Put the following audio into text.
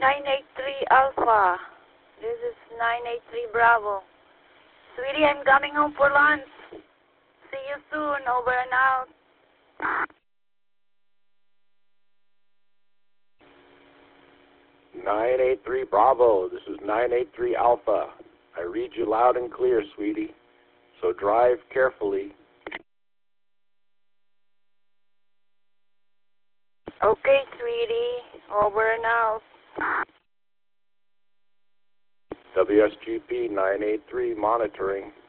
983 Alpha. This is 983 Bravo. Sweetie, I'm coming home for lunch. See you soon. Over and out. 983 Bravo. This is 983 Alpha. I read you loud and clear, sweetie. So drive carefully. Okay, sweetie. Over and out. WSGP 983 monitoring.